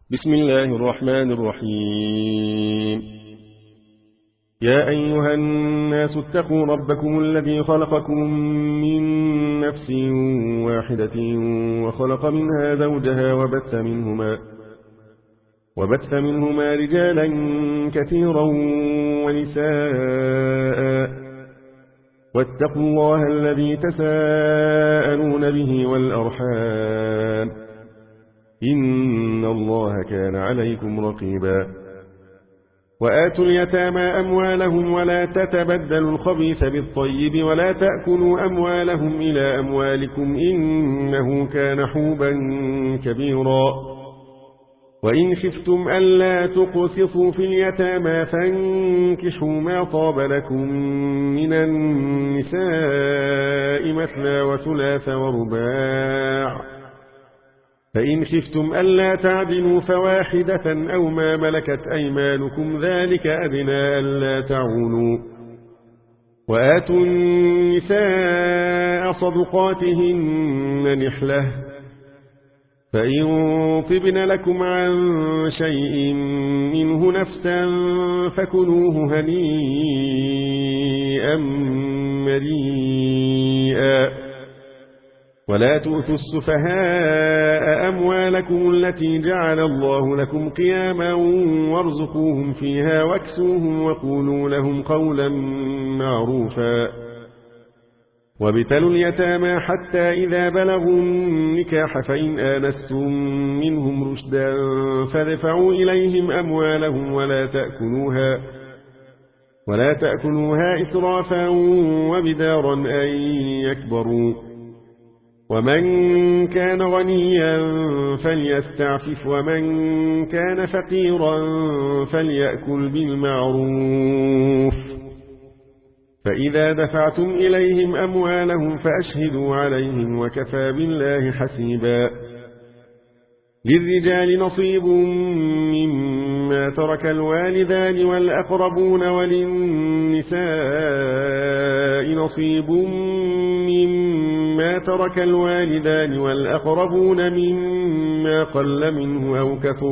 بسم الله الرحمن الرحيم. يا أيها الناس اتقوا ربكم الذي خلقكم من نفس واحدة وخلق منها زوجها وبث منهما رجالا كثيرا ونساء، واتقوا الله الذي تساءلون به والأرحام، إن الله كان عليكم رقيبا. وآتوا اليتامى أموالهم ولا تتبدلوا الخبيث بالطيب ولا تأكلوا أموالهم إلى أموالكم إنه كان حوبا كبيرا. وإن خفتم ألا تقسطوا في اليتامى فانكحوا ما طاب لكم من النساء مثنى وثلاث ورباع، فإن خفتم ألا تعدلوا فواحدة أو ما ملكت أيمانكم ذلك أدنى ألا تعولوا. وآتوا النساء صدقاتهن نحلة، فإن طبن لكم عن شيء منه نفسا فكلوه هنيئا مريئا. ولا تؤتوا السفهاء أموالكم التي جعل الله لكم قياما وارزقوهم فيها واكسوهم وقولوا لهم قولا معروفا. وابتلوا اليتامى حتى إذا بلغوا النكاح فإن آنستم منهم رشدا فادفعوا إليهم أموالهم ولا تأكلوها إسرافا وبدارا أن يكبروا. ومن كان غنيا فليستعفف ومن كان فقيرا فليأكل بالمعروف. فإذا دفعتم إليهم أموالهم فأشهدوا عليهم وكفى بالله حسيبا. للرجال نصيب مما ترك الوالدان والأقربون وللنساء نصيب مما ترك الوالدان والأقربون مما قل منه أو كثر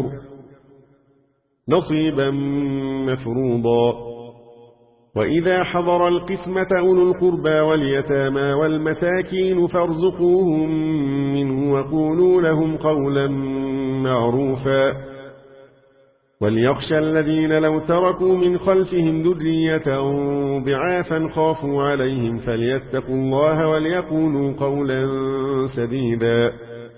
نصيبا مفروضا. وإذا حضر القسمة أولو القربى واليتامى والمساكين فارزقوهم منه وقولوا لهم قولا معروفا. وليخشى الذين لو تركوا من خلفهم ذرية ضعافا خافوا عليهم فليتقوا الله وليقولوا قولا سديدا.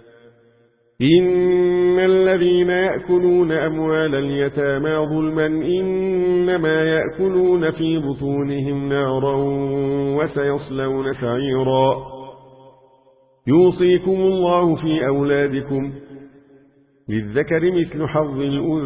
إن الذين يأكلون أموال اليتامى ظلما إنما يأكلون في بطونهم نارا وسيصلون سعيرا. يوصيكم الله في أولادكم للذكر مثل حظ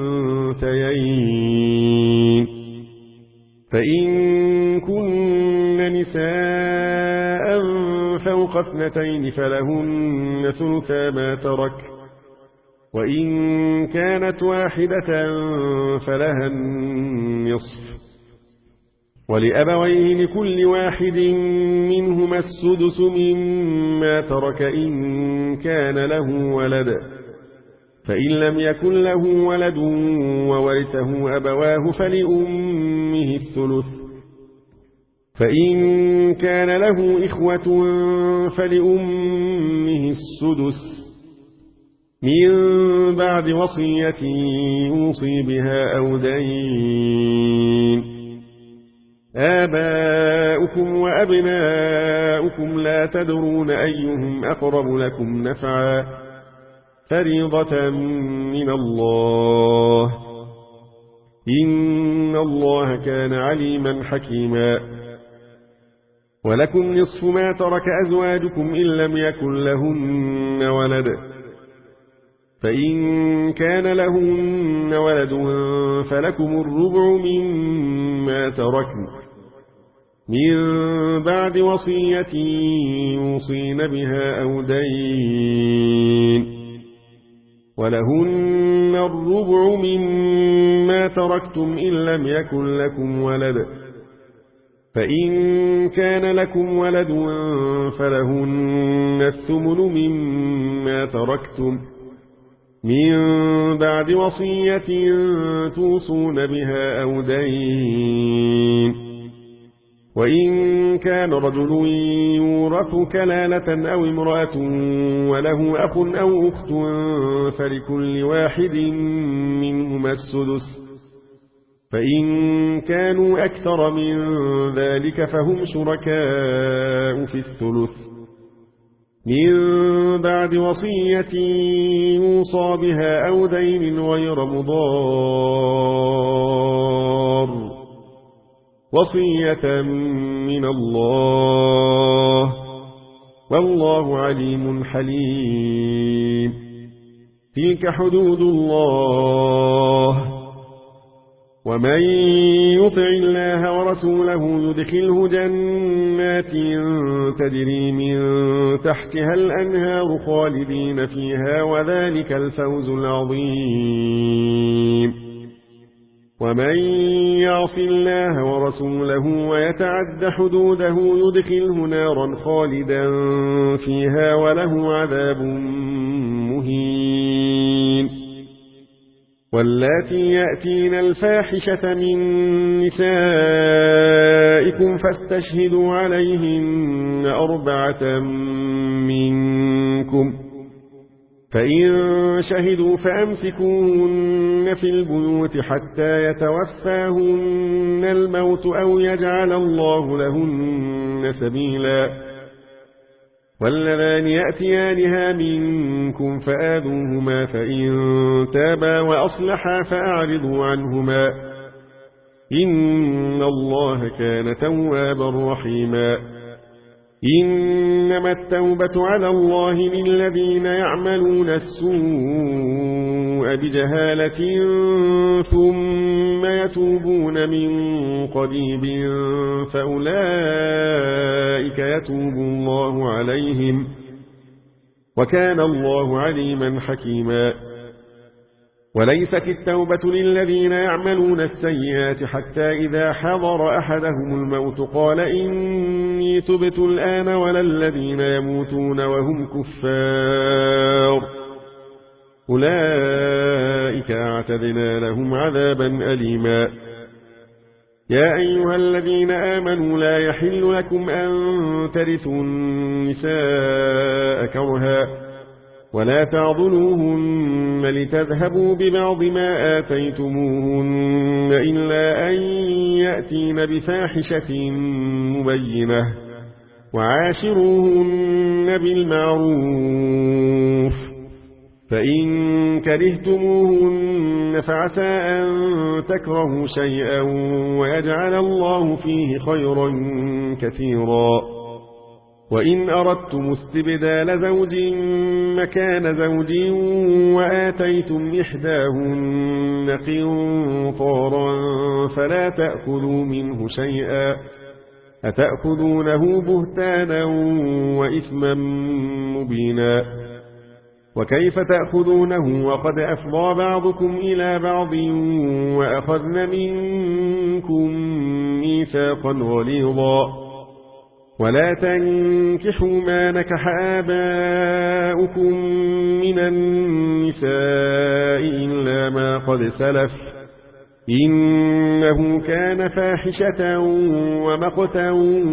الأنثيين، فإن كن نساء فوق 2 فلهن ثلثا ما ترك، وإن كانت واحدة فلها النصف، ولأبويه لكل واحد منهما السدس مما ترك إن كان له ولد، فإن لم يكن له ولد وورثه أبواه فلأمه الثلث، فإن كان له إخوة فلأمه السدس من بعد وصية يوصي بها أو دين. آباؤكم وأبناؤكم لا تدرون أيهم أقرب لكم نفعا فريضة من الله، إن الله كان عليما حكيما. ولكم نصف ما ترك أزواجكم إن لم يكن لهن ولد، فإن كان لهن ولد فلكم الربع مما تركن من بعد وصية يوصين بها أو دين، ولهن الربع مما تركتم إن لم يكن لكم ولد، فإن كان لكم ولد فلهن الثمن مما تركتم من بعد وصية توصون بها أو دين. وإن كان رجل يورث كلالة أو امرأة وله أخ أو أخت فلكل واحد منهما السدس، فإن كانوا أكثر من ذلك فهم شركاء في الثلث، من بعد وصية يوصى بها أو دين غير مضار، وصية من الله، والله عليم حليم. تلك حدود الله، ومن يطع الله ورسوله يدخله جنات تجري من تحتها الأنهار خالدين فيها، وذلك الفوز العظيم. ومن يعص الله ورسوله ويتعد حدوده يدخله نارا خالدا فيها وله عذاب مهين. واللاتي يأتين الفاحشة من نسائكم فاستشهدوا عليهن 4 منكم، فإن شهدوا فأمسكوهن في البيوت حتى يتوفاهن الموت أو يجعل الله لهن سبيلا. واللذان يأتيانها منكم فآذوهما، فإن تابا وأصلحا فأعرضوا عنهما، إن الله كان توابا رحيما. إنما التوبة على الله للذين يعملون السوء بجهالة ثم يتوبون من قريب فأولئك يتوب الله عليهم، وكان الله عليما حكيما. وليست التوبة للذين يعملون السيئات حتى إذا حضر أحدهم الموت قال إني تبت الآن، ولا الذين يموتون وهم كفار، أولئك أعتدنا لهم عذابا أليما. يا أيها الذين آمنوا لا يحل لكم أن ترثوا النساء كرها، ولا تعضلوهن لتذهبوا ببعض ما آتيتموهن إلا أن يأتين بفاحشة مبينة، وعاشروهن بالمعروف، فإن كرهتموهن فعسى أن تكرهوا شيئا ويجعل الله فيه خيرا كثيرا. وإن أردتم استبدال زوج مكان زوج وآتيتم إحداهن قنطارا فلا تأخذوا منه شيئا، أتأخذونه بهتانا وإثما مبينا. وكيف تأخذونه وقد أفضى بعضكم إلى بعض وأخذن منكم ميثاقا غليظا. ولا تنكحوا ما نكح آباؤكم من النساء إلا ما قد سلف، إنه كان فاحشة ومقتا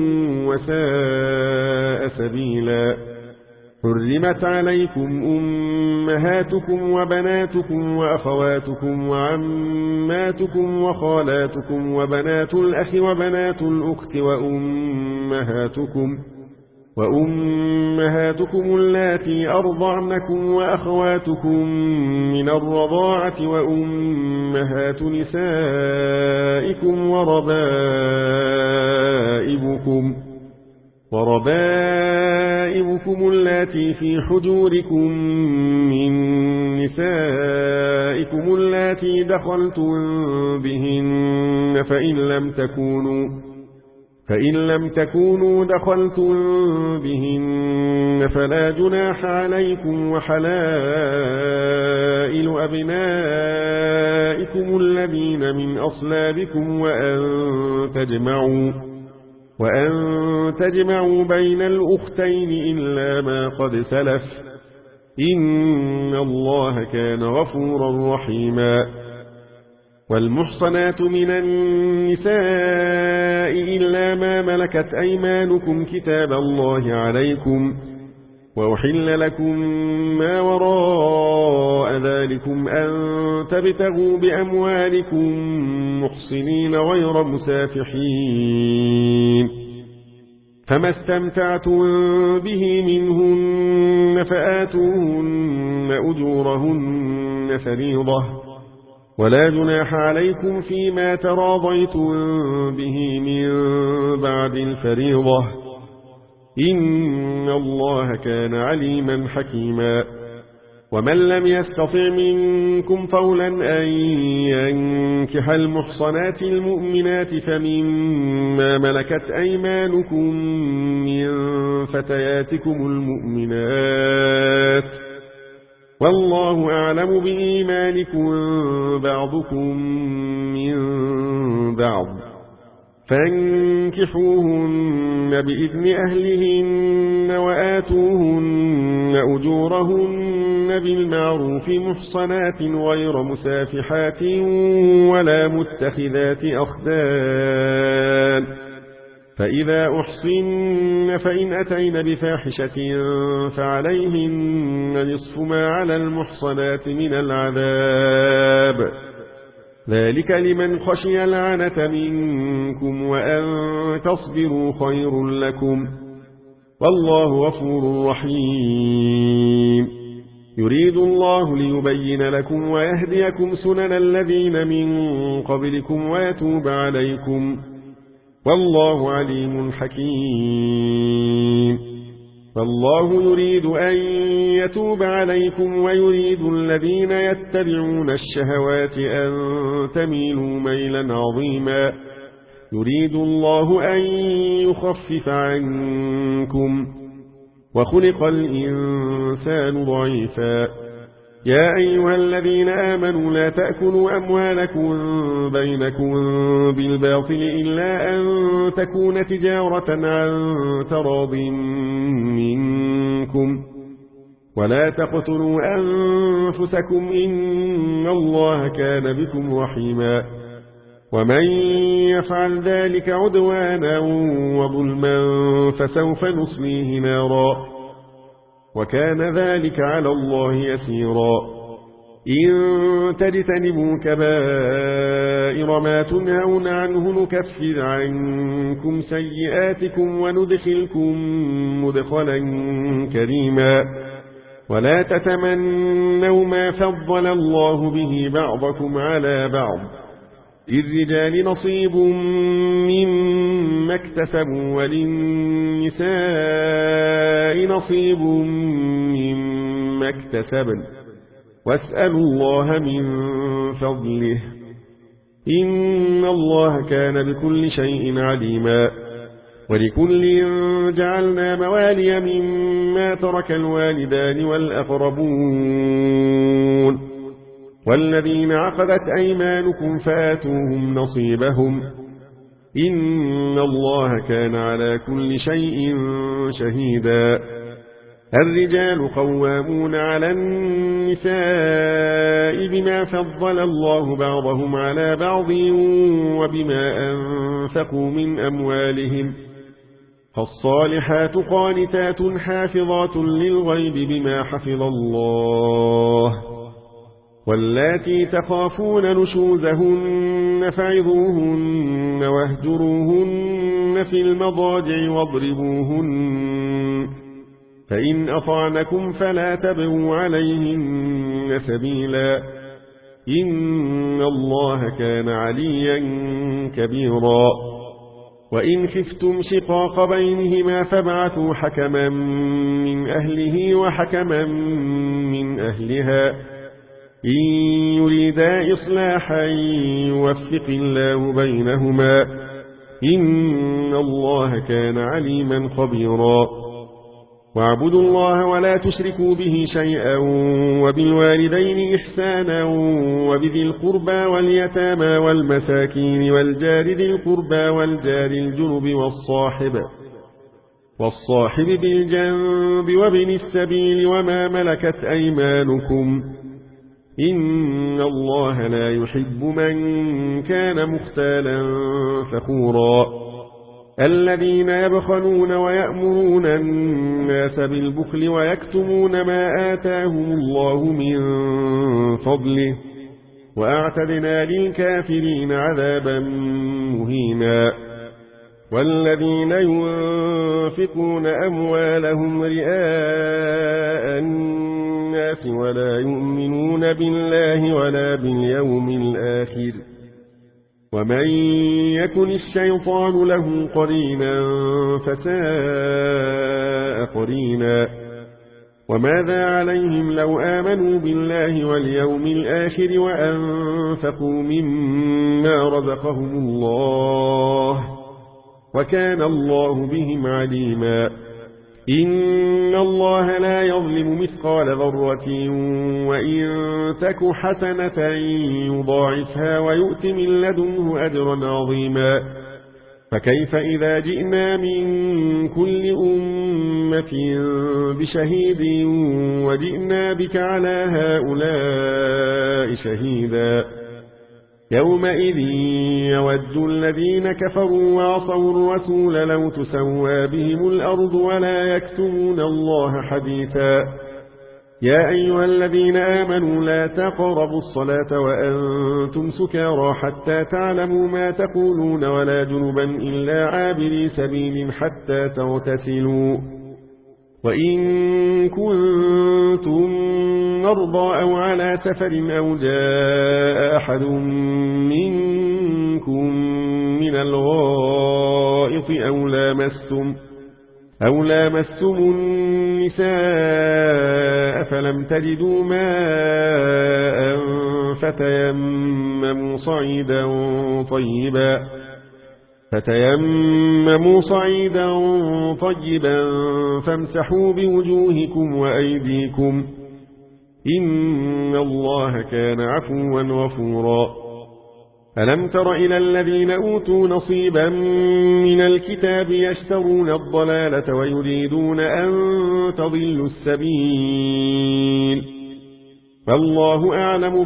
وساء سبيلا. حرمت عليكم أمهاتكم وبناتكم وأخواتكم وعماتكم وخالاتكم وبنات الأخ وبنات الأخت وأمهاتكم اللاتي أرضعنكم وأخواتكم من الرضاعة وأمهات نسائكم وربائبكم اللاتي في حجوركم من نسائكم اللاتي دخلتم بهن، فإن لم تكونوا دخلتم بهن فلا جناح عليكم، وحلائل أبنائكم الذين من أصلابكم وأن تجمعوا بين الأختين إلا ما قد سلف، إن الله كان غفورا رحيما. والمحصنات من النساء إلا ما ملكت أيمانكم كتاب الله عليكم، وأحل لكم ما وراء ذلكم أن تبتغوا بأموالكم محصنين غير مسافحين، فما استمتعتم به منهن فآتوهن أجورهن فريضة، ولا جناح عليكم فيما تراضيتم به من بعد الفريضة، إن الله كان عليما حكيما. ومن لم يستطع منكم طولا أن ينكح المحصنات المؤمنات فمما ملكت أيمانكم من فتياتكم المؤمنات، والله أعلم بإيمانكم بعضكم من بعض، فانكحوهن بإذن أهلهن وآتوهن أجورهن بالمعروف محصنات غير مسافحات ولا متخذات أخدان، فإذا أحصن فإن أتين بفاحشة فعليهن نصف ما على المحصنات من العذاب، ذلك لمن خشي العنة منكم وأن تصبروا خير لكم، والله غفور رحيم. يريد الله ليبين لكم ويهديكم سنن الذين من قبلكم ويتوب عليكم، والله عليم حكيم. فالله يريد أن يتوب عليكم ويريد الذين يتبعون الشهوات أن تميلوا ميلا عظيما. يريد الله أن يخفف عنكم، وخلق الإنسان ضعيفا. يا أيها الذين آمنوا لا تأكلوا أموالكم بينكم بالباطل إلا أن تكون تجارة عن تراض منكم، ولا تقتلوا أنفسكم إن الله كان بكم رحيما. ومن يفعل ذلك عدوانا وظلما فسوف نصليه نارا، وكان ذلك على الله يسيرا. إن تجتنبوا كبائر ما تنهون عنه نكفر عنكم سيئاتكم وندخلكم مدخلا كريما. ولا تتمنوا ما فضل الله به بعضكم على بعض، للرجال نصيب مما اكتسبوا وللنساء نصيب مما اكتسبن، واسألوا الله من فضله إن الله كان بكل شيء عليما. ولكل جعلنا موالي مما ترك الوالدان والأقربون والذين عقدت أيمانكم فآتوهم نصيبهم إن الله كان على كل شيء شهيدا. الرجال قوامون على النساء بما فضل الله بعضهم على بعض وبما أنفقوا من أموالهم، فالصالحات قانتات حافظات للغيب بما حفظ الله. واللاتي تخافون نشوزهن فعظوهن واهجروهن في المضاجع واضربوهن، فإن أطعنكم فلا تبغوا عليهن سبيلا إن الله كان عليا كبيرا. وإن خفتم شقاق بينهما فابعثوا حكما من أهله وحكما من أهلها إن يريدا إصلاحا يوفق الله بينهما إن الله كان عليما خبيرا. واعبدوا الله ولا تشركوا به شيئا وبالوالدين إحسانا وبذي القربى واليتامى والمساكين والجار ذي القربى والجار الجنب والصاحب بالجنب وابن السبيل وما ملكت أيمانكم إن الله لا يحب من كان مختالا فخورا الذين يبخلون ويأمرون الناس بالبخل ويكتمون ما آتاهم الله من فضله وأعتدنا للكافرين عذابا مهينا والذين ينفقون أموالهم رئاء الناس ولا يؤمنون بالله ولا باليوم الآخر ومن يكن الشيطان له قرينا فساء قرينا وماذا عليهم لو آمنوا بالله واليوم الآخر وأنفقوا مما رزقهم الله وكان الله بهم عليما إن الله لا يظلم مثقال ذرة وإن تك حسنة يضاعفها ويؤت من لدنه أجرا عظيما فكيف إذا جئنا من كل أمة بشهيد وجئنا بك على هؤلاء شهيدا يومئذ يود الذين كفروا وعصوا الرسول لو تسوى بهم الأرض ولا يكتمون الله حديثا يا أيها الذين آمنوا لا تقربوا الصلاة وأنتم سكارى حتى تعلموا ما تقولون ولا جنبا إلا عابري سبيل حتى تغتسلوا وإن كنتم مرضى أو على سفر أو جاء أحد منكم من الغائط أو لامستم النساء فلم تجدوا ماء فتيمموا صعيدا طيبا فامسحوا بوجوهكم وأيديكم إن الله كان عفوا غفورا ألم تر إلى الذين أوتوا نصيبا من الكتاب يشترون الضلالة ويريدون أن تضلوا السبيل فالله أعلم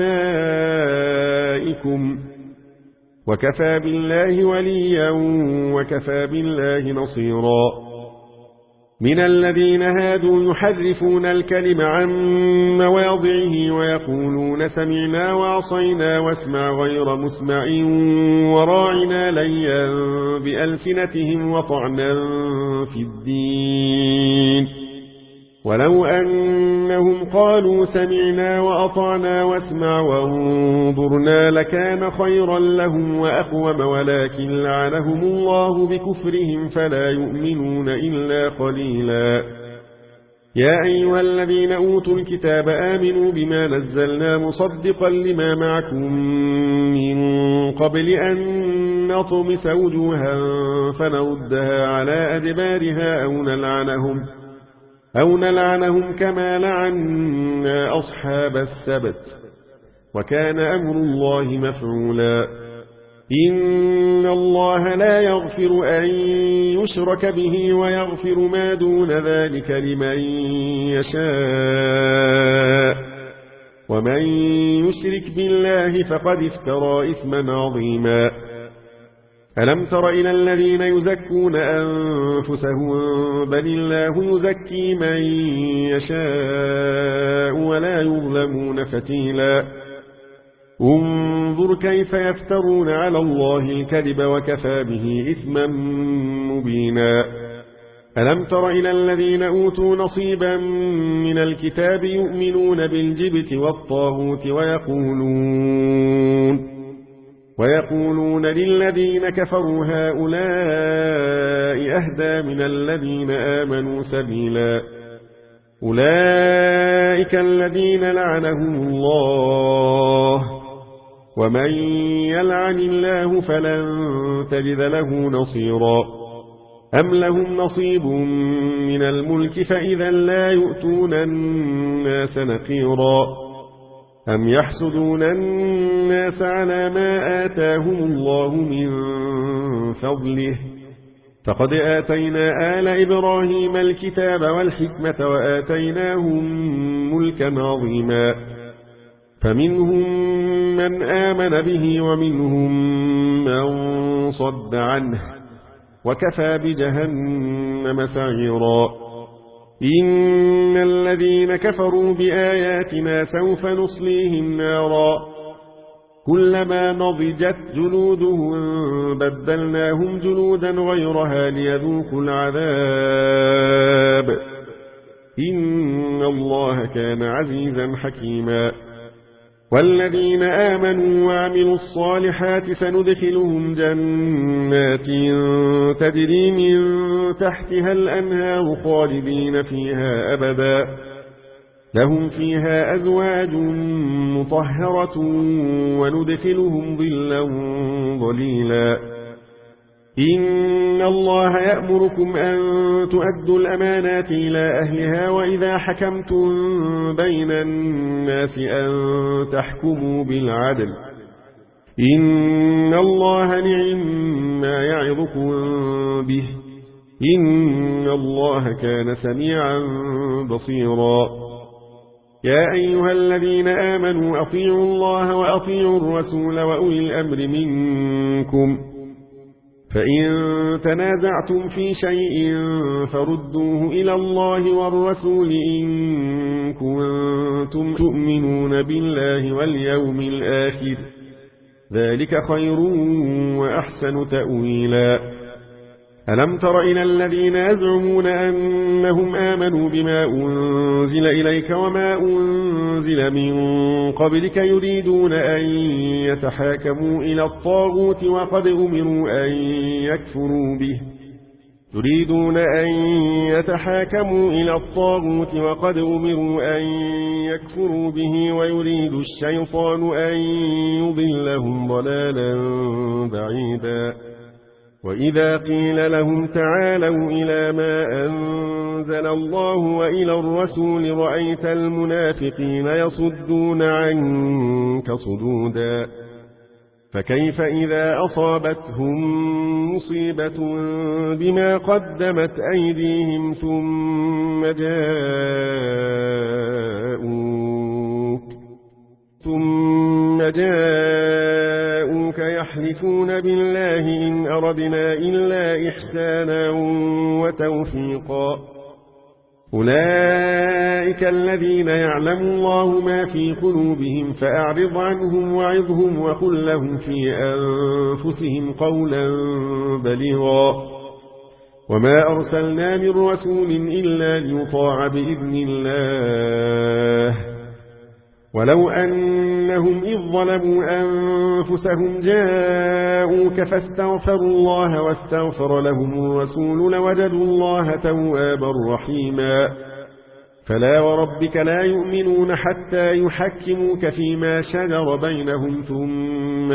بأعدائكم وكفى بالله وليا وكفى بالله نصيرا من الذين هادوا يحرفون الكلم عن مواضعه ويقولون سمعنا وعصينا واسمع غير مسمع وراعنا ليا بألسنتهم وطعنا في الدين ولو أنهم قالوا سمعنا وأطعنا واسمع وانظرنا لكان خيرا لهم وأقوم ولكن لعنهم الله بكفرهم فلا يؤمنون إلا قليلا يا أيها الذين أوتوا الكتاب آمنوا بما نزلنا مصدقا لما معكم من قبل أن نطمس وجوها فنردها على أدبارها أو نلعنهم كما لعنا أصحاب السبت وكان أمر الله مفعولا إن الله لا يغفر أن يشرك به ويغفر ما دون ذلك لمن يشاء ومن يشرك بالله فقد افترى إثما عظيما ألم تر إلى الذين يزكون أنفسهم بل الله يزكي من يشاء ولا يظلمون فتيلا انظر كيف يفترون على الله الكذب وكفى به إثما مبينا ألم تر إلى الذين أوتوا نصيبا من الكتاب يؤمنون بالجبت والطاغوت ويقولون للذين كفروا هؤلاء أهدى من الذين آمنوا سبيلا أولئك الذين لعنهم الله ومن يلعن الله فلن تجد له نصيرا أم لهم نصيب من الملك فإذا لا يؤتون الناس نقيرا أم يحسدون الناس على ما آتاهم الله من فضله فقد آتينا آل إبراهيم الكتاب والحكمة وآتيناهم ملكا عظيما فمنهم من آمن به ومنهم من صد عنه وكفى بجهنم سعيرا إن الذين كفروا بآياتنا سوف نصليهم نارا كلما نضجت جلودهم بدلناهم جلودا غيرها ليذوقوا العذاب إن الله كان عزيزا حكيما والذين آمنوا وعملوا الصالحات سندخلهم جنات تجري من تحتها الأنهار خالدين فيها أبدا لهم فيها أزواج مطهرة وندخلهم ظلا ظليلا إن الله يأمركم أن تؤدوا الأمانات إلى أهلها وإذا حكمتم بين الناس أن تحكموا بالعدل إن الله نعم ما يعظكم به إن الله كان سميعا بصيرا يا أيها الذين آمنوا أطيعوا الله وأطيعوا الرسول وأولي الأمر منكم فإن تنازعتم في شيء فردوه إلى الله والرسول إن كنتم تؤمنون بالله واليوم الآخر ذلك خير وأحسن تأويلا ألم تر إلى الذين يزعمون أنهم آمنوا بما أنزل إليك وما أنزل من قبلك يريدون أن يتحاكموا إلى الطاغوت وقد أمروا أن يكفروا به ويريد الشيطان أن يضلهم ضلالا بعيدا وإذا قيل لهم تعالوا إلى ما أنزل الله وإلى الرسول رأيت المنافقين يصدون عنك صدودا فكيف إذا أصابتهم مصيبة بما قدمت أيديهم ثم جاءوك يحلفون بالله إن أردنا إلا إحسانا وتوفيقا أولئك الذين يعلم الله ما في قلوبهم فأعرض عنهم وعظهم وقل لهم في أنفسهم قولا بليغا وما أرسلنا من رسول إلا ليطاع بإذن الله ولو أنهم إذ ظلموا أنفسهم جاءوك فاستغفروا الله واستغفر لهم الرسول لوجدوا الله توابا رحيما فلا وربك لا يؤمنون حتى يحكموك فيما شجر بينهم ثم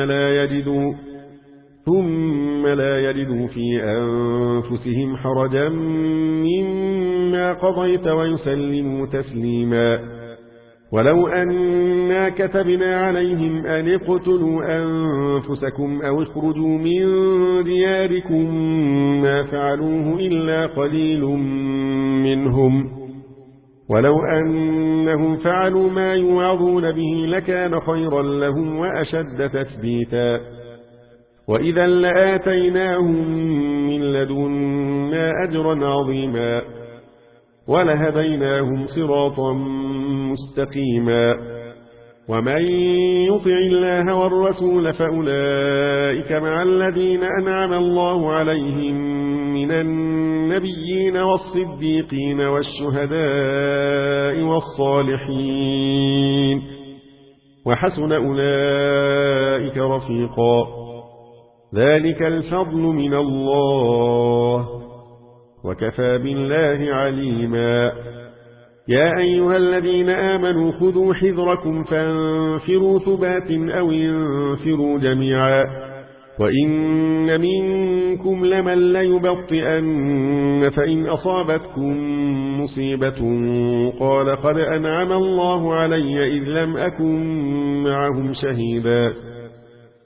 لا يجدوا في أنفسهم حرجا مما قضيت ويسلموا تسليما ولو أنا كتبنا عليهم أن اقتلوا أنفسكم أو اخرجوا من دياركم ما فعلوه إلا قليل منهم ولو أنهم فعلوا ما يوعظون به لكان خيرا لهم وأشد تثبيتا وإذا لآتيناهم من لدنا أجرا عظيما ولهديناهم صراطا مستقيما ومن يطع الله والرسول فأولئك مع الذين أنعم الله عليهم من النبيين والصديقين والشهداء والصالحين وحسن أولئك رفيقا ذلك الفضل من الله وكفى بالله عليما يا أيها الذين آمنوا خذوا حذركم فانفروا ثبات أو انفروا جميعا وإن منكم لمن ليبطئن فإن أصابتكم مصيبة قال قد أنعم الله علي إذ لم أكن معهم شهيدا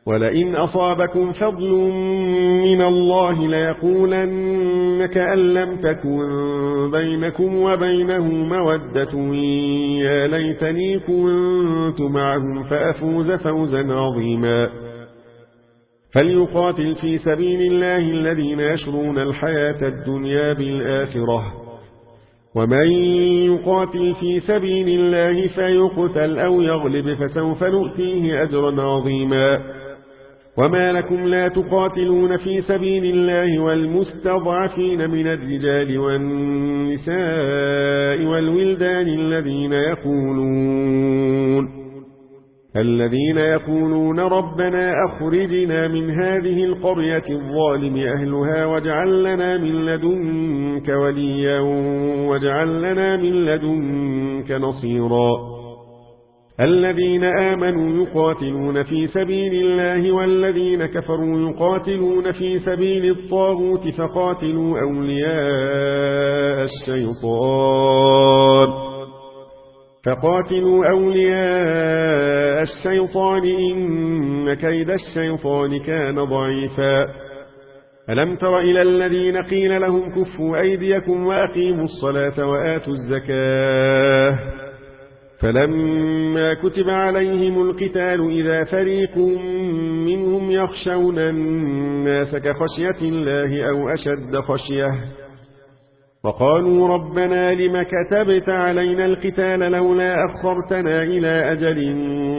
ولئن أصابكم فضل من الله ليقولن كأن لم تكن بينكم وبينه مودة يا ليتني كنت معهم فأفوز فوزا عظيما فليقاتل في سبيل الله الذين يشرون الحياة الدنيا بالآخرة ومن يقاتل في سبيل الله فيقتل أو يغلب فسوف نؤتيه أجرا عظيما وما لكم لا تقاتلون في سبيل الله والمستضعفين من الرجال والنساء والولدان الذين يقولون ربنا أخرجنا من هذه القرية الظالم أهلها واجعل لنا من لدنك وليا واجعل لنا من لدنك نصيرا الذين آمنوا يقاتلون في سبيل الله والذين كفروا يقاتلون في سبيل الطاغوت فقاتلوا أولياء الشيطان إن كيد الشيطان كان ضعيفا ألم تر إلى الذين قيل لهم كفوا أيديكم وأقيموا الصلاة وآتوا الزكاة فلما كتب عليهم القتال إذا فريق منهم يخشون الناس كخشية الله أو أشد خشية وقالوا ربنا لم كتبت علينا القتال لولا أخرتنا إلى أجل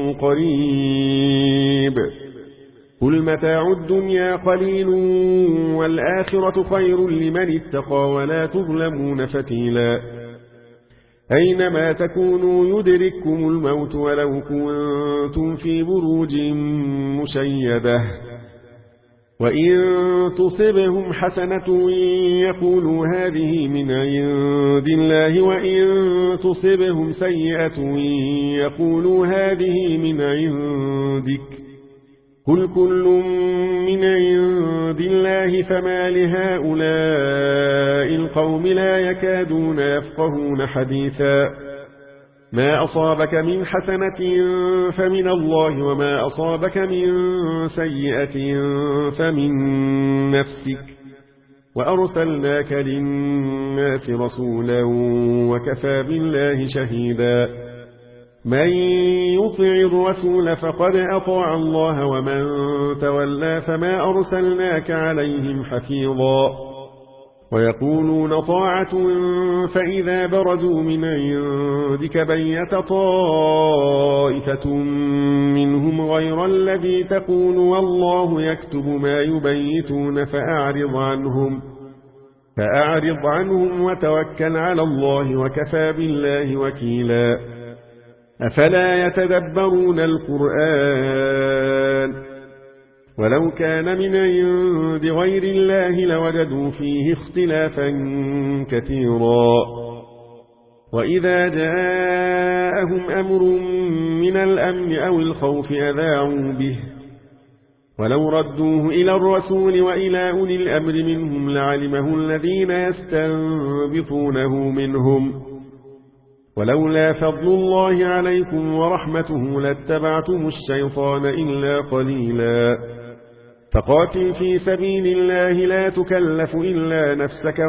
قريب قل متاع الدنيا قليل والآخرة خير لمن اتقى ولا تظلمون فتيلا أينما تكونوا يدرككم الموت ولو كنتم في بروج مشيدة وإن تصبهم حسنة يقولوا هذه من عند الله وإن تصبهم سيئة يقولوا هذه من عندك قل كل من عند الله فما لهؤلاء القوم لا يكادون يفقهون حديثا ما أصابك من حسنة فمن الله وما أصابك من سيئة فمن نفسك وأرسلناك للناس رسولا وكفى بالله شهيدا من يطع الرسول فقد أطاع الله ومن تولى فما أرسلناك عليهم حفيظا ويقولون طاعة فإذا برزوا من عندك بيت طائفة منهم غير الذي تقول والله يكتب ما يبيتون فأعرض عنهم وتوكل على الله وكفى بالله وكيلا أفلا يتدبرون القرآن ولو كان من عند غير الله لوجدوا فيه اختلافا كثيرا وإذا جاءهم أمر من الأمن أو الخوف أذاعوا به ولو ردوه إلى الرسول وإلى أولي الأمر منهم لعلمه الذين يستنبطونه منهم ولولا فضل الله عليكم ورحمته لاتبعتم الشيطان إلا قليلا فقاتل في سبيل الله لا تكلف إلا نفسك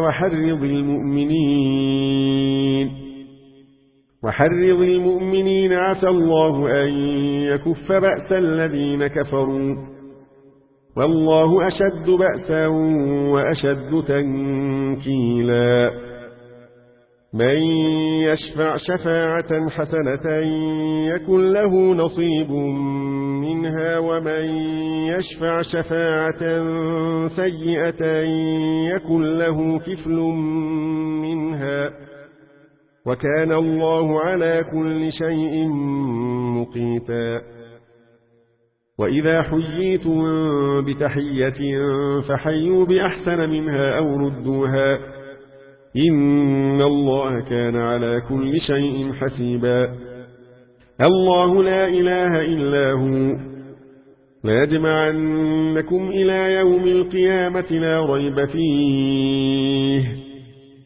وحرض المؤمنين عسى الله أن يكف بأس الذين كفروا والله أشد بأسا وأشد تنكيلا من يشفع شفاعة حسنة يكن له نصيب منها ومن يشفع شفاعة سيئة يكن له كفل منها وكان الله على كل شيء مقيتا وإذا حييتم بتحية فحيوا بأحسن منها أو ردوها إن الله كان على كل شيء حسيبا الله لا إله إلا هو ليجمعنكم إلى يوم القيامة لا ريب فيه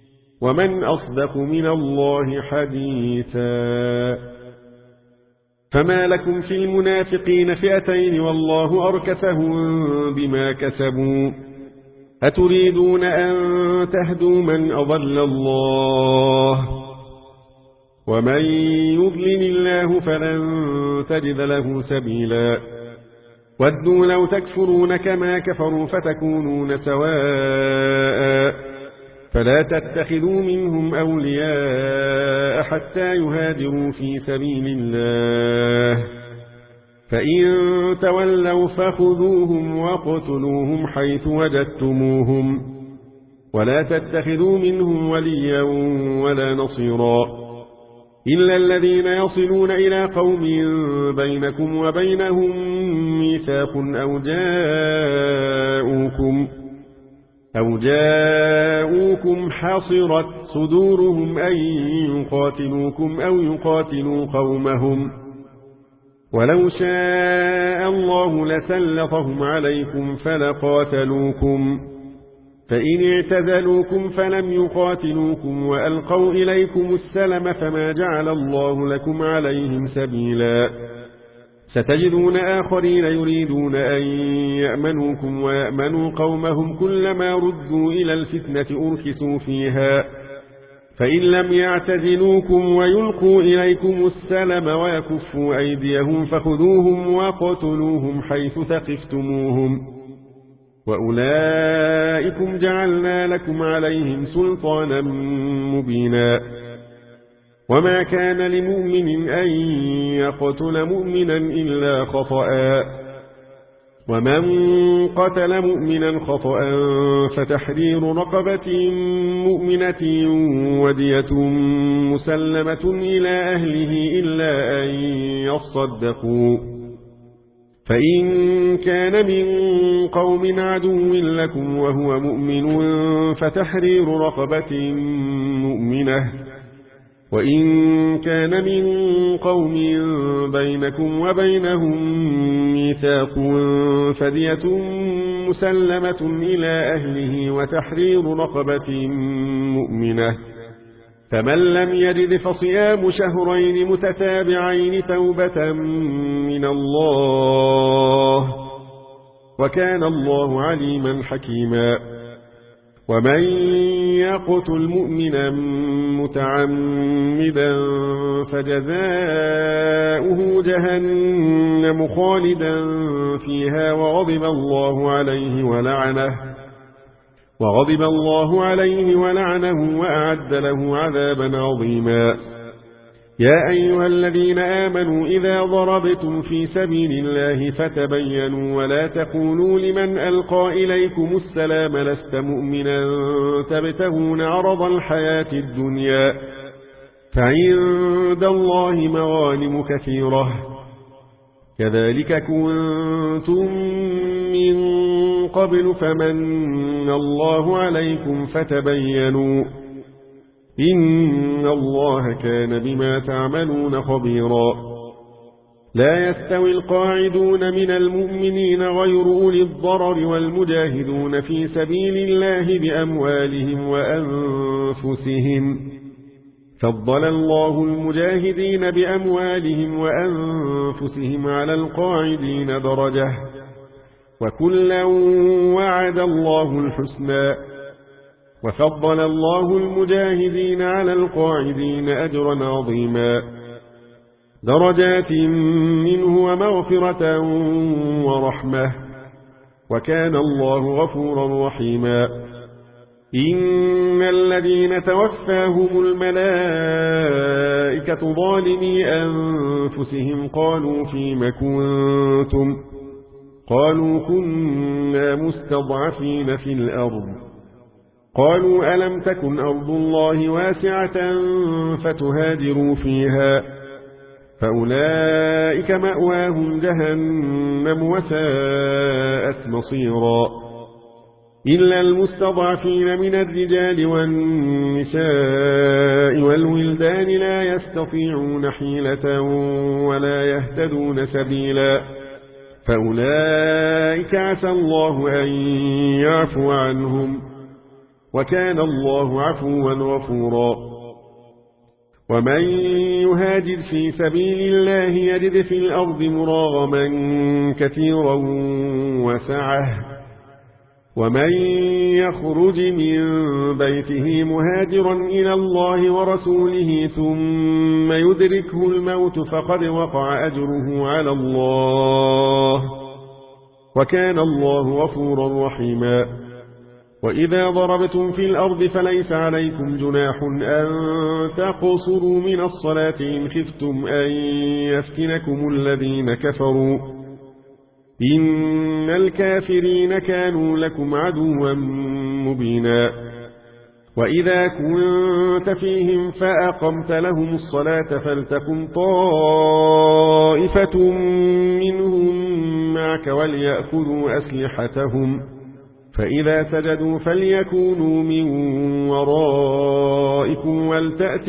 ومن أصدق من الله حديثا فما لكم في المنافقين فئتين والله أركسهم بما كسبوا أتريدون أن تهدوا من أضل الله ومن يضلل الله فلن تجد له سبيلا ودوا لو تكفرون كما كفروا فتكونون سواء فلا تتخذوا منهم أولياء حتى يهاجروا في سبيل الله فإن تولوا فخذوهم واقتلوهم حيث وجدتموهم ولا تتخذوا منهم وليا ولا نصيرا إلا الذين يصلون إلى قوم بينكم وبينهم ميثاق أو جاءوكم حصرت صدورهم أن يقاتلوكم أو يقاتلوا قومهم ولو شاء الله لسلطهم عليكم فلقاتلوكم فإن اعتزلوكم فلم يقاتلوكم وألقوا إليكم السلم فما جعل الله لكم عليهم سبيلا ستجدون آخرين يريدون أن يأمنوكم ويأمنوا قومهم كلما ردوا إلى الفتنة أركسوا فيها فإن لم يعتزلوكم ويلقوا إليكم السلم ويكفوا أيديهم فخذوهم وقتلوهم حيث ثقفتموهم وأولئكم جعلنا لكم عليهم سلطانا مبينا وما كان لمؤمن أن يقتل مؤمنا إلا خطأ ومن قتل مؤمنا خطأ فتحرير رقبة مؤمنة ودية مسلمة إلى أهله إلا أن يصدقوا فإن كان من قوم عدو لكم وهو مؤمن فتحرير رقبة مؤمنة وإن كان من قوم بينكم وبينهم ميثاق فدية مسلمة إلى أهله وتحرير رقبة مؤمنة فمن لم يجد فصيام شهرين متتابعين توبة من الله وكان الله عليما حكيما ومن يقتل مؤمنا متعمدا فجزاؤه جهنم خالدا فيها وغضب الله عليه ولعنه وأعد له عذابا عظيما يا أيها الذين آمنوا إذا ضربتم في سبيل الله فتبينوا ولا تقولوا لمن ألقى إليكم السلام لست مؤمنا تبتغون عرض الحياة الدنيا فعند الله مغانم كثيرة كذلك كنتم من قبل فمن الله عليكم فتبينوا إن الله كان بما تعملون خبيرا لا يستوي القاعدون من المؤمنين غير أولي الضرر والمجاهدون في سبيل الله بأموالهم وأنفسهم فضل الله المجاهدين بأموالهم وأنفسهم على القاعدين درجة وكلا وعد الله الحسنى وفضل الله المجاهدين على القاعدين أجرا عظيما درجات منه ومغفرة ورحمة وكان الله غفورا رحيما إن الذين توفاهم الملائكة ظالمي أنفسهم قالوا فيم كنتم قالوا كنا مستضعفين في الأرض قالوا ألم تكن أرض الله واسعة فتهاجروا فيها فأولئك مأواهم جهنم وساءت مصيرا إلا المستضعفين من الرجال والنساء والولدان لا يستطيعون حيلة ولا يهتدون سبيلا فأولئك عسى الله أن يعفو عنهم وكان الله عفوا غفورا ومن يهاجر في سبيل الله يجد في الأرض مراغما كثيرا وسعة ومن يخرج من بيته مهاجرا إلى الله ورسوله ثم يدركه الموت فقد وقع أجره على الله وكان الله غفورا رحيما وإذا ضربتم في الأرض فليس عليكم جناح أن تقصروا من الصلاة إن خفتم أن يفتنكم الذين كفروا إن الكافرين كانوا لكم عدوا مبينا وإذا كنت فيهم فأقمت لهم الصلاة فلتقم طائفة منهم معك وليأخذوا أسلحتهم فإذا سجدوا فليكونوا من ورائكم ولتأت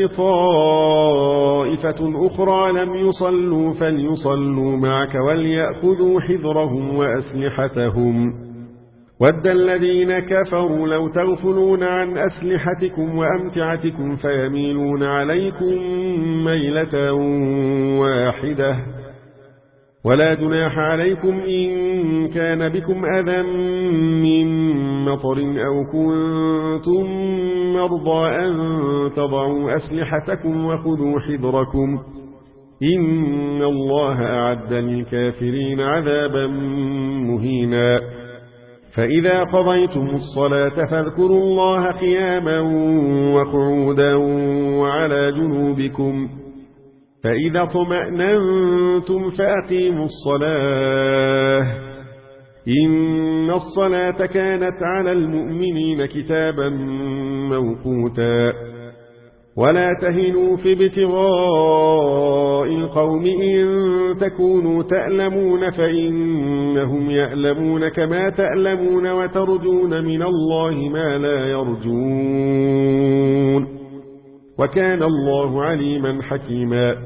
طائفة أخرى لم يصلوا فليصلوا معك وليأخذوا حذرهم وأسلحتهم ود الذين كفروا لو تغفلون عن أسلحتكم وأمتعتكم فيميلون عليكم ميلة واحدة ولا جناح عليكم إن كان بكم أذى من مطر أو كنتم مرضى أن تضعوا أسلحتكم وخذوا حذركم إن الله أعد للكافرين عذابا مهينا فإذا قضيتم الصلاة فاذكروا الله قياما وقعودا وعلى جنوبكم فإذا اطمأننتم فأقيموا الصلاة إن الصلاة كانت على المؤمنين كتابا موقوتا ولا تهنوا في ابتغاء القوم إن تكونوا تألمون فإنهم يألمون كما تألمون وترجون من الله ما لا يرجون وكان الله عليما حكيما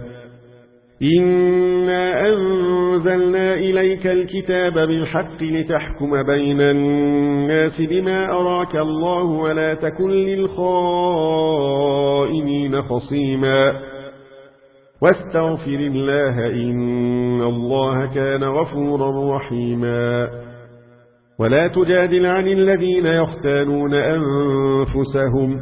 إنا أنزلنا إليك الكتاب بالحق لتحكم بين الناس بما أراك الله ولا تكن للخائنين خصيما واستغفر الله إن الله كان غفورا رحيما ولا تجادل عن الذين يختانون أنفسهم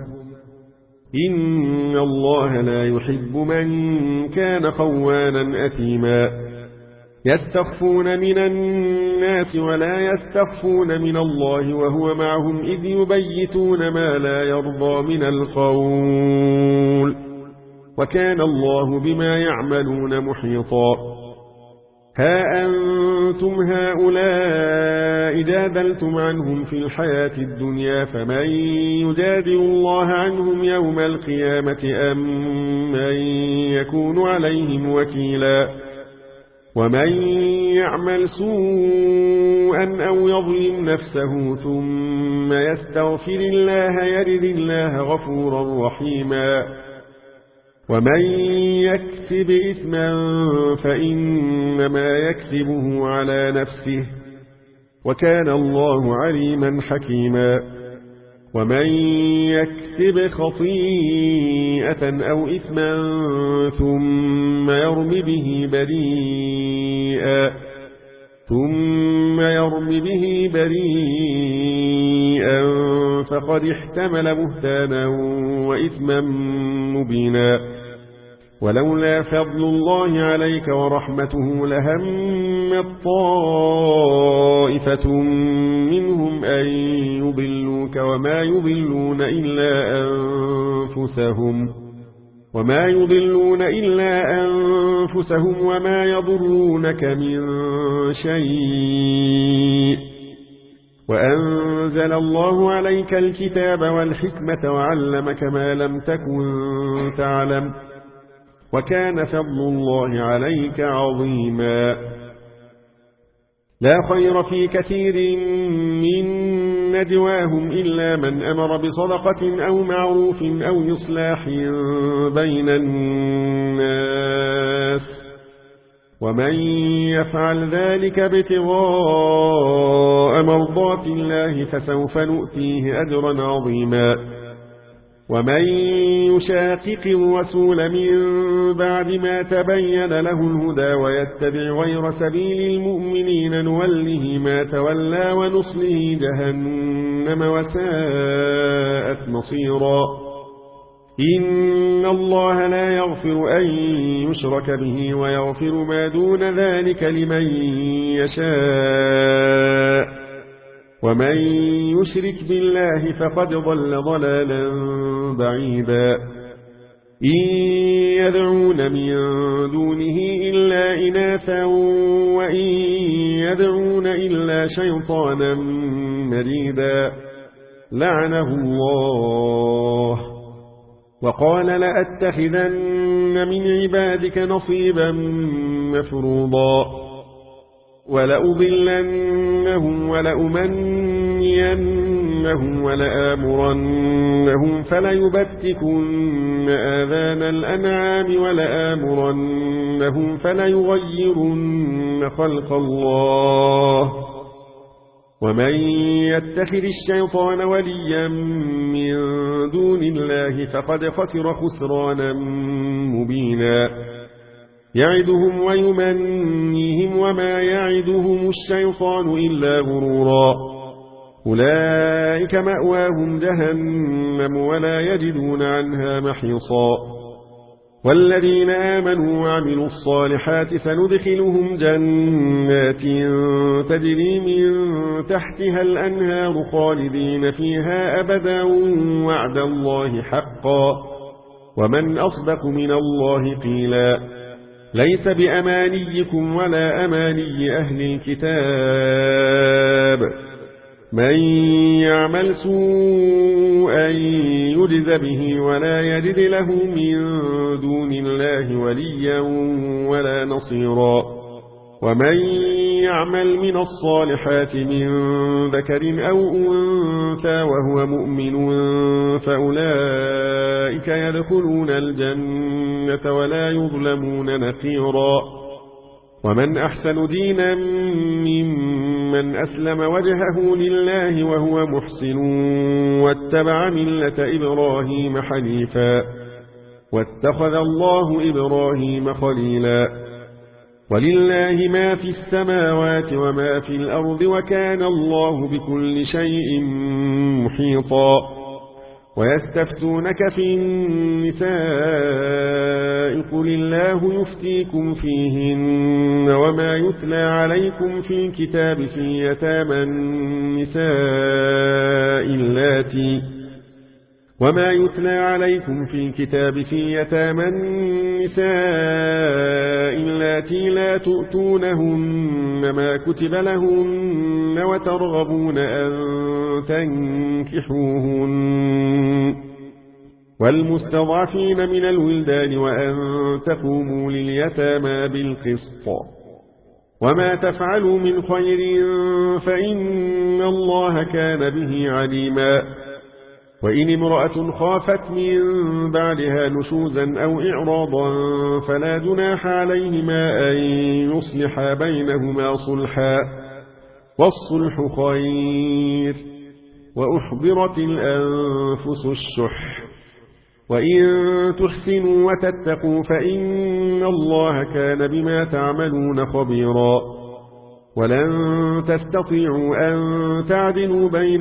إن الله لا يحب من كان خوانا أثيما يستخفون من الناس ولا يستخفون من الله وهو معهم إذ يبيتون ما لا يرضى من القول وكان الله بما يعملون محيطا ها أنتم هؤلاء جادلتم عنهم في الحياة الدنيا فمن يجادل الله عنهم يوم القيامة أم من يكون عليهم وكيلا ومن يعمل سوءا أو يظلم نفسه ثم يستغفر الله يجد الله غفورا رحيما ومن يكسب إثما فإنما يكسبه على نفسه وكان الله عليما حكيما ومن يكسب خطيئة أو إثما ثم يرم به بريئا فقد احتمل بهتانا وإثما مبينا ولولا فضل الله عليك ورحمته لهمت طائفة منهم أن يضلوك وما يضلون إلا أنفسهم وما يضرونك من شيء وأنزل الله عليك الكتاب والحكمة وعلمك ما لم تكن تعلم وكان فضل الله عليك عظيما لا خير في كثير من نجواهم إلا من أمر بصدقة أو معروف أو إصلاح بين الناس ومن يفعل ذلك ابتغاء مرضات الله فسوف نؤتيه أجرا عظيما ومن يشاقق الرسول من بعد ما تبين له الهدى ويتبع غير سبيل المؤمنين نوله ما تولى ونصله جهنم وساءت مصيرا إن الله لا يغفر أن يشرك به ويغفر ما دون ذلك لمن يشاء ومن يشرك بالله فقد ضل ضلالا بعيدا إن يدعون من دونه إلا إناثا وإن يدعون إلا شيطانا مريدا لعنه الله وقال لأتخذن من عبادك نصيبا مفروضا ولأضلنهم ولأمنينهم ولآمرنهم فليبتكن آذان الأنعام ولآمرنهم فليغيرن خلق الله ومن يتخذ الشيطان وليا من دون الله فقد خسر خسرانا مبينا يعدهم ويمنيهم وما يعدهم الشيطان إلا غرورا أولئك مأواهم جهنم ولا يجدون عنها محيصا والذين آمنوا وعملوا الصالحات سندخلهم جنات تجري من تحتها الأنهار خالدين فيها أبدا وعد الله حقا ومن أصدق من الله قيلا ليس بأمانيكم ولا أماني أهل الكتاب من يعمل سوءا يجز به ولا يجد له من دون الله وليا ولا نصيرا ومن يعمل من الصالحات من ذكر أو أنثى وهو مؤمن فأولئك يدخلون الجنة ولا يظلمون نقيرا ومن أحسن دينا ممن أسلم وجهه لله وهو محسن واتبع ملة إبراهيم حنيفا واتخذ الله إبراهيم خليلا ولله ما في السماوات وما في الأرض وكان الله بكل شيء محيطا ويستفتونك في النساء قل الله يفتيكم فيهن وما يتلى عليكم في الكتاب في يتامى النساء اللاتي لا تؤتونهن ما كتب لهن وترغبون أن تنكحوهن والمستضعفين من الولدان وأن تقوموا لليتامى بالقسط وما تفعلوا من خير فإن الله كان به عليما وإن امرأة خافت من بعدها نشوزا أو إعراضا فلا جناح عليهما أن يصلحا بينهما صلحا والصلح خير وأحضرت الأنفس الشح وإن تحسنوا وتتقوا فإن الله كان بما تعملون خبيرا ولن تستطيعوا أن تعدلوا بين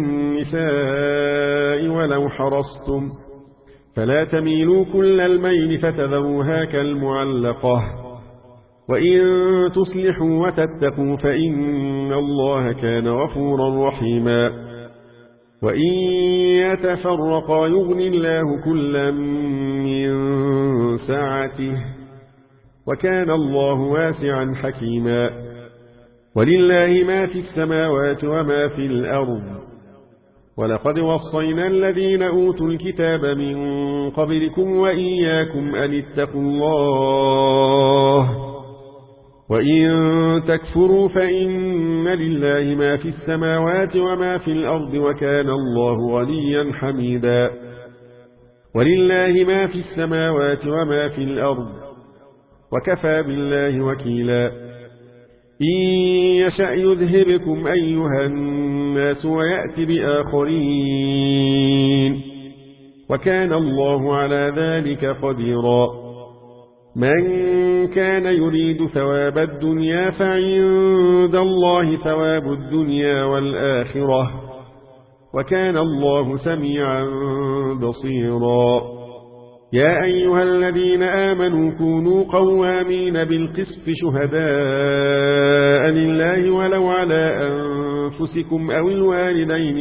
النساء ولو حرصتم فلا تميلوا كل الميل فتذروها كالمعلقة وإن تصلحوا وتتقوا فإن الله كان غفورا رحيما وإن يتفرقا يغن الله كلا من سعته وكان الله واسعا حكيما ولله ما في السماوات وما في الأرض ولقد وصينا الذين أوتوا الكتاب من قبلكم وإياكم أن اتقوا الله وإن تكفروا فإن لله ما في السماوات وما في الأرض وكان الله غنيا حميدا ولله ما في السماوات وما في الأرض وكفى بالله وكيلا إن يشأ يذهبكم أيها الناس ويأتي بآخرين وكان الله على ذلك قديرا. من كان يريد ثواب الدنيا فعند الله ثواب الدنيا والآخرة، وكان الله سميعا بصيرا. يا أيها الذين آمنوا كونوا قوامين بالقسط شهداء لله ولو على أنفسكم أو الوالدين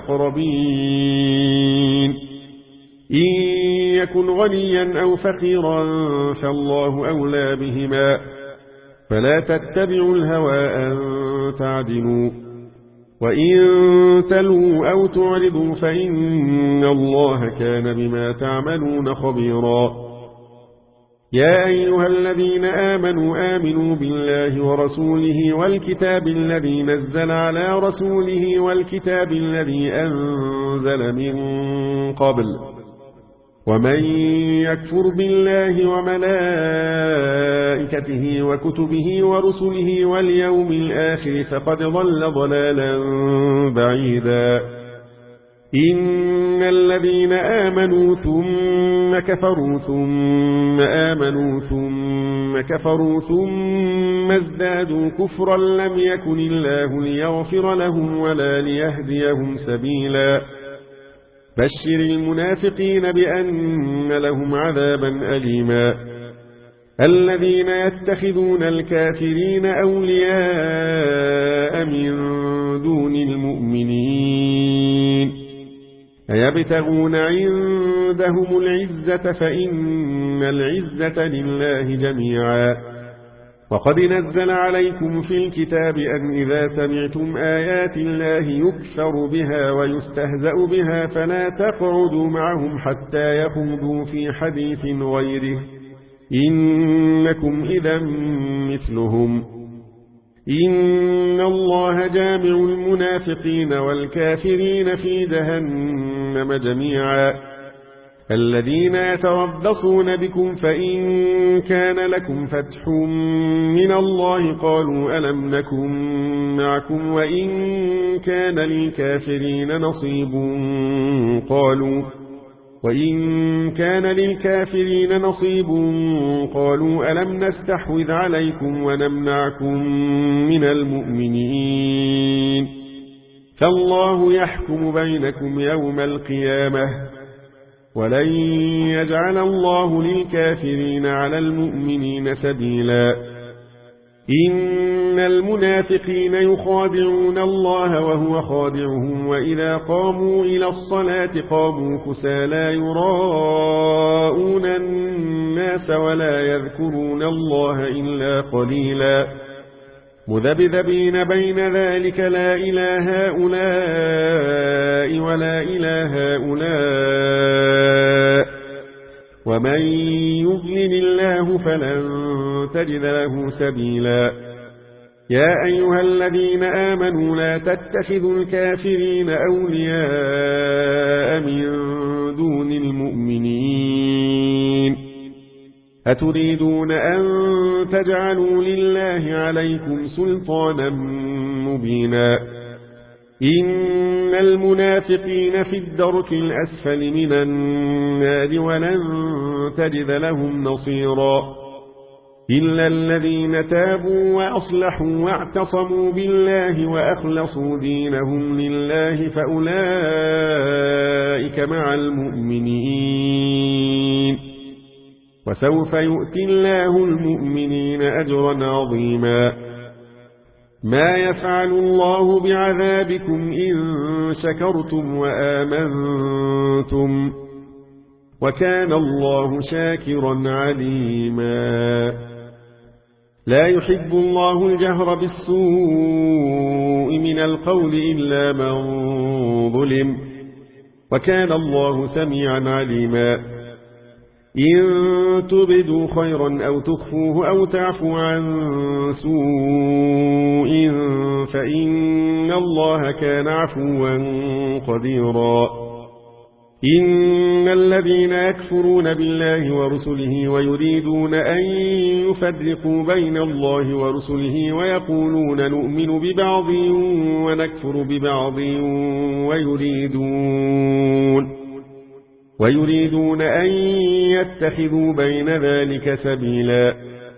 والأقربين إن يكن غنيا أو فقيرا فالله أولى بهما، فلا تتبعوا الهوى أن تعدلوا، وإن تلوا أو تعرضوا فإن الله كان بما تعملون خبيرا. يا أيها الذين آمنوا بالله ورسوله والكتاب الذي نزل على رسوله والكتاب الذي أنزل من قبل، ومن يكفر بالله وملائكته وكتبه ورسله واليوم الآخر فقد ضل ضلالا بعيدا. إن الذين آمنوا ثم كفروا ثم آمنوا ثم كفروا ثم ازدادوا كفرا لم يكن الله ليغفر لهم ولا ليهديهم سبيلا. بشر المنافقين بأن لهم عذابا أليما. الذين يتخذون الكافرين أولياء من دون المؤمنين أيبتغون عندهم العزة فإن العزة لله جميعا. وقد نزل عليكم في الكتاب أن إذا سمعتم آيات الله يكفر بها ويستهزأ بها فلا تقعدوا معهم حتى يخوضوا في حديث غيره إنكم إذا مثلهم. إن الله جامع المنافقين والكافرين في جهنم جميعا. الذين يتربصون بكم فإن كان لكم فتح من الله قالوا ألم نكن معكم وإن كان للكافرين نصيب قالوا ألم نستحوذ عليكم ونمنعكم من المؤمنين فالله يحكم بينكم يوم القيامة ولن يجعل الله للكافرين على المؤمنين سبيلا. إن المنافقين يخادعون الله وهو خادعهم وإذا قاموا إلى الصلاة قاموا كسالى يراءون الناس ولا يذكرون الله إلا قليلا مذبذبين بين ذلك لا إله هؤلاء ولا إله هؤلاء ومن يضلل الله فلن تجد له سبيلا. يا أيها الذين آمنوا لا تتخذوا الكافرين أولياء من دون المؤمنين أتريدون أن تجعلوا لله عليكم سلطانا مبينا. إن المنافقين في الدرك الأسفل من النار ولن تجد لهم نصيرا إلا الذين تابوا وأصلحوا واعتصموا بالله وأخلصوا دينهم لله فأولئك مع المؤمنين وسوف يؤتي الله المؤمنين أجرا عظيما. ما يفعل الله بعذابكم إن شكرتم وآمنتم وكان الله شاكرا عليما. لا يحب الله الجهر بالسوء من القول إلا من ظلم وكان الله سميعا عليما. إن تبدوا خيرا أو تخفوه أو تعفوا عن سوء فإن الله كان عفوا قديرا. إن الذين يكفرون بالله ورسله ويريدون أن يفرقوا بين الله ورسله ويقولون نؤمن ببعض ويريدون أن يتخذوا بين ذلك سبيلا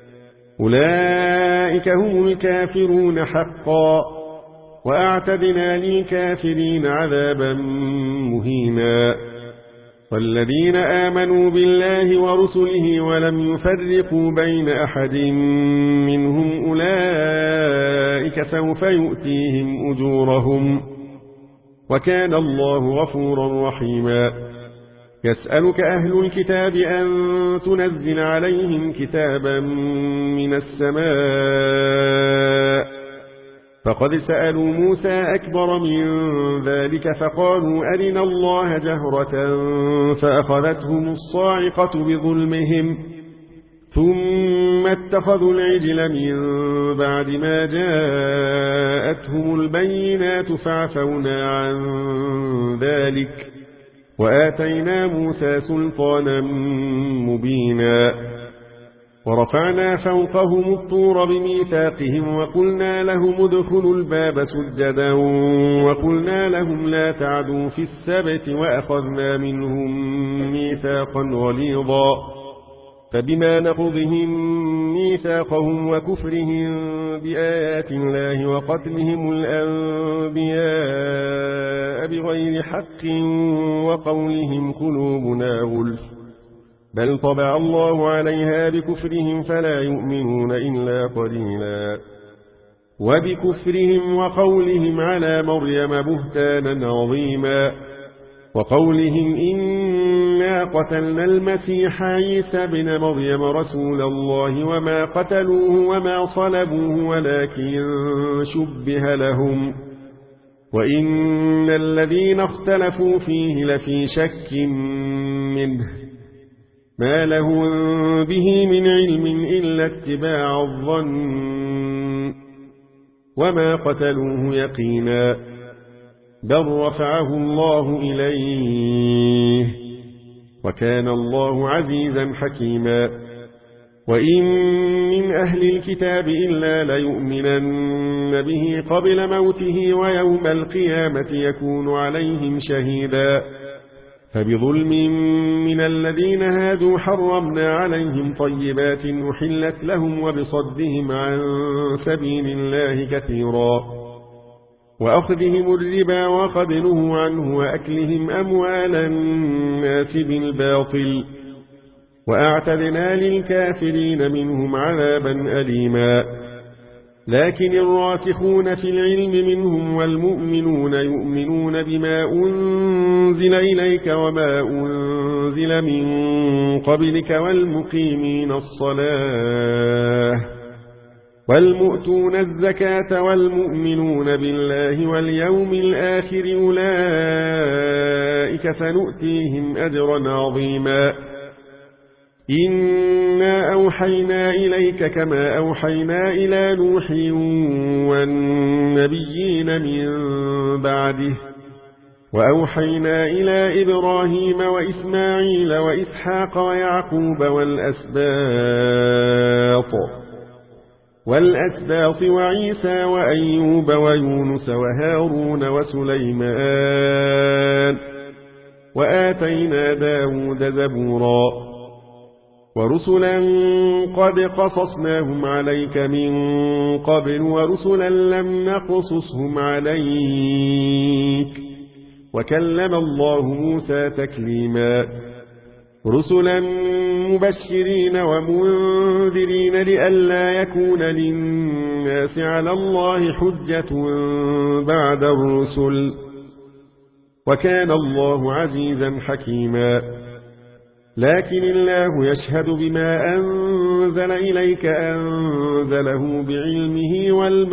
أولئك هم الكافرون حقا وأعتدنا للكافرين عذابا مهينا والذين آمنوا بالله ورسله ولم يفرقوا بين أحد منهم أولئك سوف يؤتيهم أجورهم وكان الله غفورا رحيما يسألك أهل الكتاب أن تنزل عليهم كتابا من السماء فقد سألوا موسى أكبر من ذلك فقالوا أرنا الله جهرة فأخذتهم الصاعقة بظلمهم ثم اتخذوا العجل من بعد ما جاءتهم البينات فعفونا عن ذلك وآتينا موسى سلطانا مبينا ورفعنا فوقهم الطور بميثاقهم وقلنا لهم ادخلوا الباب سجدا وقلنا لهم لا تعدوا في السبت وأخذنا منهم ميثاقا غليظا فبما نقضهم ميثاقهم وكفرهم بآيات الله وقتلهم الأنبياء بغير حق وقولهم قلوبنا غلف بل طبع الله عليها بكفرهم فلا يؤمنون إلا قليلا وبكفرهم وقولهم على مريم بهتانا عظيما وقولهم إنا قتلنا المسيح عيسى بن مريم رسول الله وما قتلوه وما صلبوه ولكن شبه لهم وإن الذين اختلفوا فيه لفي شك منه ما لهم به من علم إلا اتباع الظن وما قتلوه يقينا بل رفعه الله إليه وكان الله عزيزا حكيما وإن من أهل الكتاب إلا ليؤمنن به قبل موته ويوم القيامة يكون عليهم شهيدا فبظلم من الذين هادوا حرمنا عليهم طيبات أحلت لهم وبصدهم عن سبيل الله كثيرا وأخذهم الربا وقد نهوا عنه وأكلهم أموال الناس بالباطل وأعتدنا للكافرين منهم عذابا أليما لكن الراسخون في العلم منهم والمؤمنون يؤمنون بما أنزل إليك وما أنزل من قبلك والمقيمين الصلاة والمؤتون الزكاة والمؤمنون بالله واليوم الآخر أولئك سنؤتيهم أجرا عظيما إنا أوحينا إليك كما أوحينا إلى نوح والنبيين من بعده وأوحينا إلى إبراهيم وإسماعيل وإسحاق ويعقوب والأسباط وعيسى وأيوب ويونس وهارون وسليمان وآتينا داود زبورا ورسلا قد قصصناهم عليك من قبل ورسلا لم نقصصهم عليك وكلم الله موسى تكليما رسلا مبشرين ومنذرين لئلا يكون للناس على الله حجة بعد الرسل وكان الله عزيزا حكيما لكن الله يشهد بما أنزل إليك أنزله بعلمه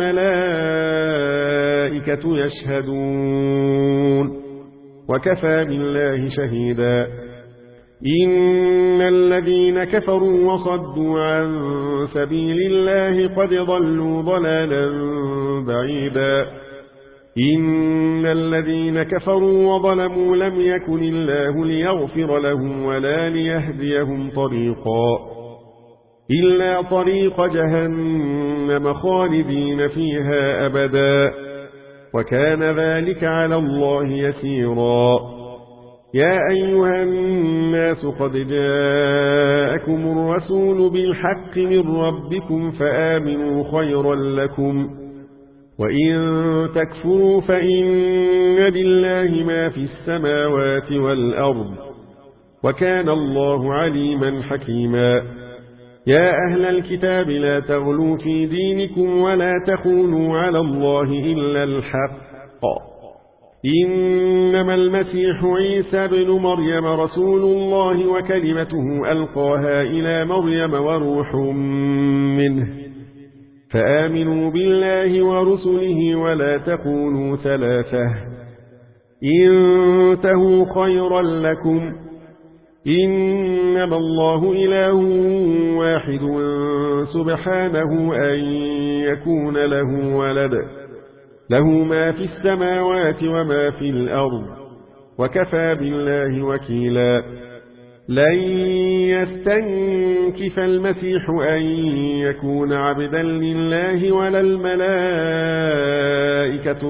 والملائكة يشهدون وكفى بالله شهيدا إن الذين كفروا وصدوا عن سبيل الله قد ضلوا ضلالا بعيدا إن الذين كفروا وظلموا لم يكن الله ليغفر لهم ولا ليهديهم طريقا إلا طريق جهنم خالدين فيها أبدا وكان ذلك على الله يسيرا يا أيها الناس قد جاءكم الرسول بالحق من ربكم فآمنوا خيرا لكم وإن تكفروا فإن لله ما في السماوات والأرض وكان الله عليما حكيما يا أهل الكتاب لا تغلوا في دينكم ولا تخونوا على الله إلا الحق إنما المسيح عيسى بن مريم رسول الله وكلمته ألقاها إلى مريم وروح منه فآمنوا بالله ورسله ولا تكونوا ثلاثة انتهوا خيرا لكم إنما الله إله واحد سبحانه أن يكون له ولد له ما في السماوات وما في الأرض وكفى بالله وكيلا لن يستنكف المسيح أن يكون عبدا لله ولا الملائكة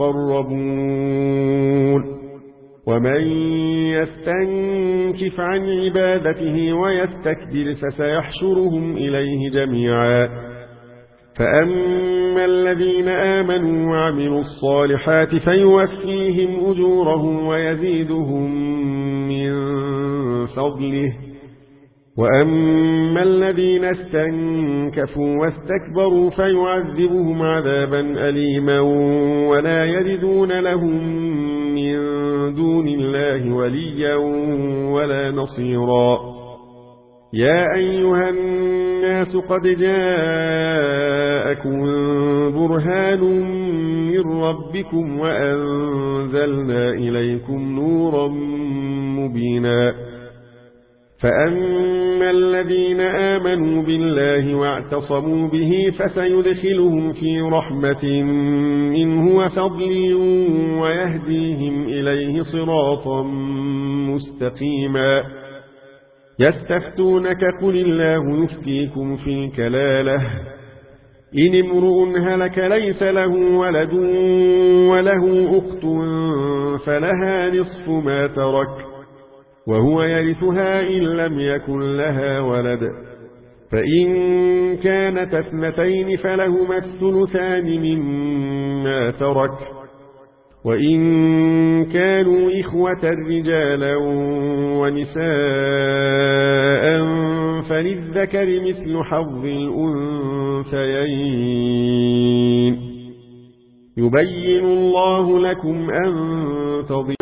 المقربون ومن يستنكف عن عبادته ويستكبر فسيحشرهم إليه جميعا فأما الذين آمنوا وعملوا الصالحات فيوفيهم أجورهم ويزيدهم من فضله وأما الذين استنكفوا واستكبروا فيعذبهم عذابا أليما ولا يجدون لهم من دون الله وليا ولا نصيرا يا أيها الناس قد جاءكم برهان من ربكم وأنزلنا إليكم نورا مبينا فأما الذين آمنوا بالله واعتصموا به فسيدخلهم في رحمة منه وفضل ويهديهم إليه صراطا مستقيما يستفتونك قل الله يفتيكم في الكلالة إن امرؤ هلك ليس له ولد وله أخت فلها نصف ما ترك وهو يرثها إن لم يكن لها ولد فإن كانت اثنتين فلهما الثلثان مما ترك وإن كانوا إخوة رجالا ونساء فللذكر مثل حظ الأنثيين يبين الله لكم أن تضلوا